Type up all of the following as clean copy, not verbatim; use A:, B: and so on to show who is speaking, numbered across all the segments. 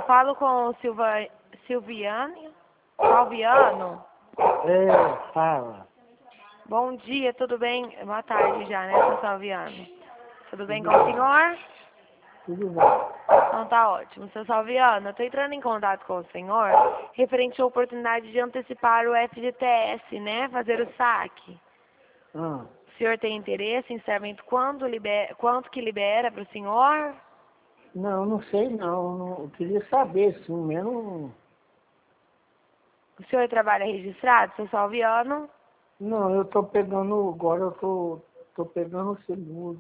A: falo com o Silviano? Salviano?
B: É, fala.
A: Bom dia, tudo bem? Boa tarde já, né, seu Salviano? Tudo bem com o senhor?
B: Tudo bem.
A: Então tá ótimo. Seu Salviano, eu tô entrando em contato com o senhor referente à oportunidade de antecipar o FGTS, né? Fazer o saque.
B: Ah,
A: O senhor tem interesse em saber quanto que libera para o senhor?
B: não sei não. Eu queria saber, sim, mesmo.
A: O senhor trabalha registrado, seu Salviano?
B: Não, eu tô pegando, agora eu tô pegando o seguro.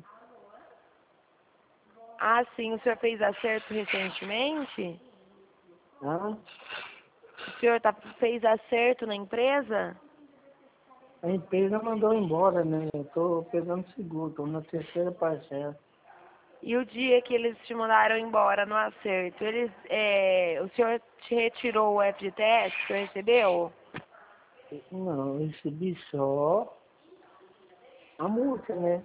A: Ah, sim, o senhor fez acerto recentemente?
B: Ah,
A: O senhor fez acerto na empresa?
B: a empresa mandou embora, né? Eu tô pegando seguro, tô na terceira parcela.
A: E o dia que eles te mandaram embora no acerto, o senhor te retirou o FGTS que o senhor recebeu?
B: Não, eu recebi só a multa, né?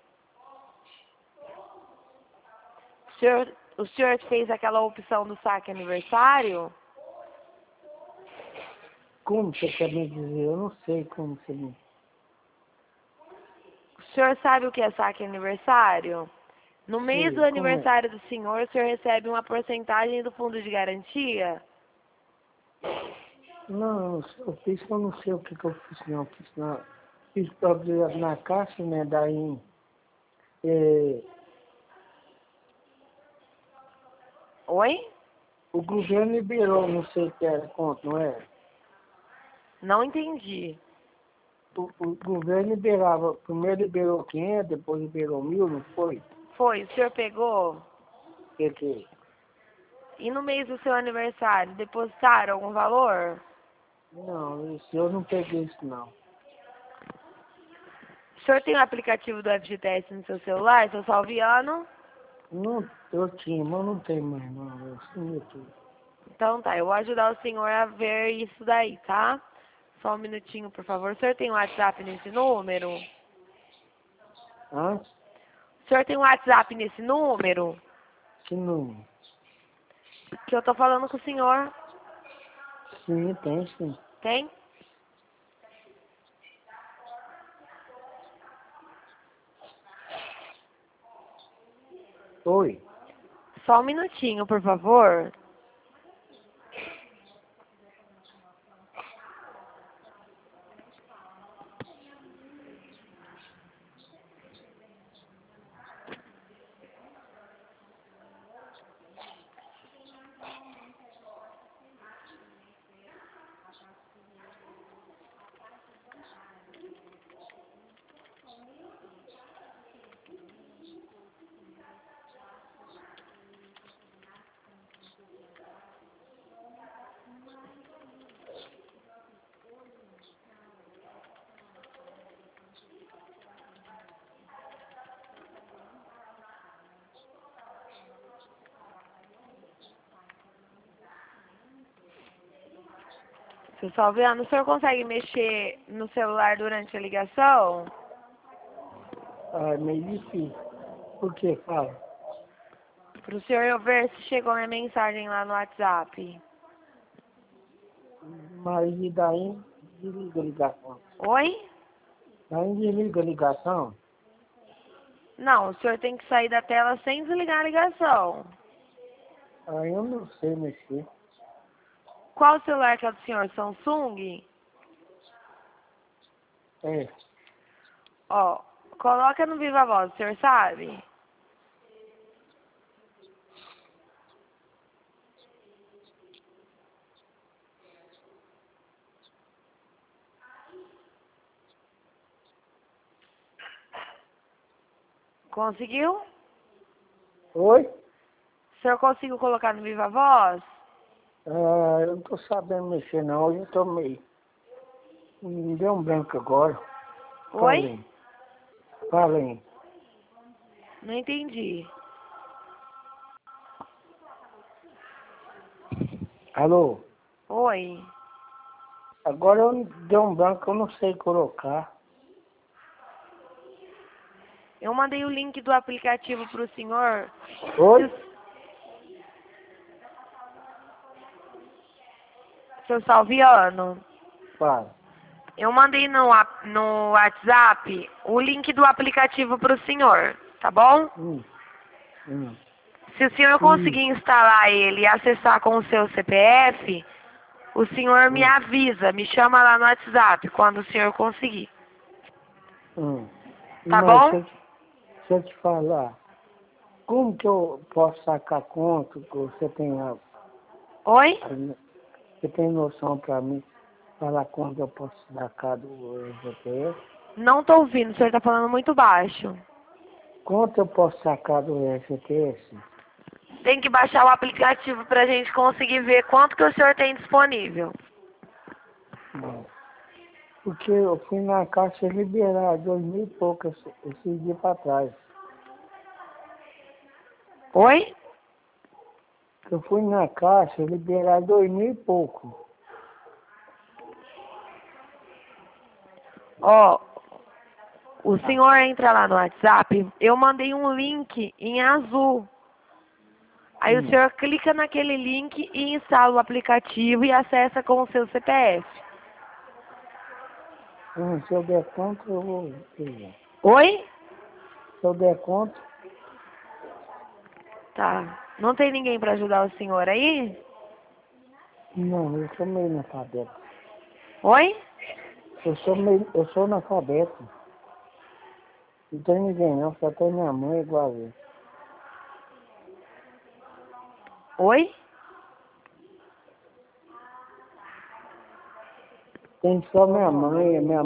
A: O senhor fez aquela opção do saque aniversário?
B: Como você quer me dizer? Eu não sei como você me...
A: O senhor sabe o que é saque aniversário? No mês do
B: Sei, como é?
A: aniversário do senhor, o senhor recebe uma porcentagem do fundo de garantia?
B: Não, eu fiz que eu não sei o que eu fiz, não. Fiz na caixa, né? Daí, é,
A: Oi?
B: o governo liberou, não sei o que era conta, não é?
A: Não entendi.
B: O governo liberava, primeiro liberou 500, depois liberou 1.000, não foi?
A: Foi, o senhor pegou?
B: Que?
A: E no mês do seu aniversário, depositaram algum valor?
B: Não, isso eu não peguei isso, não.
A: O senhor tem o aplicativo do FGTS no seu celular, seu Salviano?
B: Não, eu tinha, mas não tem mais, não. Eu sumi tudo.
A: Então tá, eu vou ajudar o senhor a ver isso daí, tá? Só um minutinho, por favor. O senhor tem um WhatsApp nesse número?
B: Hã?
A: O senhor tem um WhatsApp nesse número?
B: Que número?
A: Que eu tô falando com o senhor.
B: Sim, tem sim.
A: Tem?
B: Oi.
A: Só um minutinho, por favor. Seu Salviano, o senhor consegue mexer no celular durante a ligação?
B: Ah, é meio difícil. Por que? Fala.
A: Para o senhor ver se chegou minha mensagem lá no WhatsApp.
B: Mas e daí desliga a ligação?
A: Oi?
B: Daí desliga a ligação?
A: Não, o senhor tem que sair da tela sem desligar a ligação.
B: Aí eu não sei mexer.
A: Qual celular que é do senhor? Samsung?
B: É,
A: Ó, coloca no Viva Voz, o senhor sabe? Conseguiu?
B: oi?
A: O senhor conseguiu colocar no Viva Voz?
B: Ah, eu não tô sabendo mexer não, hoje eu tô meio. Me deu um branco agora.
A: Oi?
B: Falei, falei.
A: Não entendi.
B: Alô?
A: Oi?
B: Agora eu deu um branco, eu não sei colocar.
A: Eu mandei o link do aplicativo pro senhor. Se
B: Oi?
A: o seu Salviano?
B: Fala.
A: Eu mandei no WhatsApp o link do aplicativo para o senhor, tá bom?
B: Hum.
A: Se o senhor conseguir instalar ele e acessar com o seu CPF, o senhor me avisa, me chama lá no WhatsApp quando o senhor conseguir. Tá
B: Mas
A: bom?
B: deixa eu te falar. Como que eu posso sacar conta que você tem
A: Oi?
B: você tem noção para mim? Falar quando eu posso sacar do GPS?
A: Não tô ouvindo, o senhor tá falando muito baixo.
B: Quanto eu posso sacar do GPS?
A: Tem que baixar o aplicativo pra gente conseguir ver quanto que o senhor tem disponível.
B: Porque eu fui na Caixa liberar 2.000 e pouco esse dia para trás.
A: Oi?
B: Eu fui na Caixa liberar 2.000 e pouco.
A: Ó, o senhor entra lá no WhatsApp, eu mandei um link em azul. Aí o senhor clica naquele link e instala o aplicativo e acessa com o seu CPF.
B: Se eu der conta, eu vou pegar.
A: Oi?
B: Se eu der conta,
A: Tá. Não tem ninguém pra ajudar o senhor aí?
B: não, eu sou meio analfabeto.
A: Oi?
B: Eu sou analfabeto. Não tem ninguém não, só tem minha mãe igual eu.
A: Oi?
B: Tem só minha mãe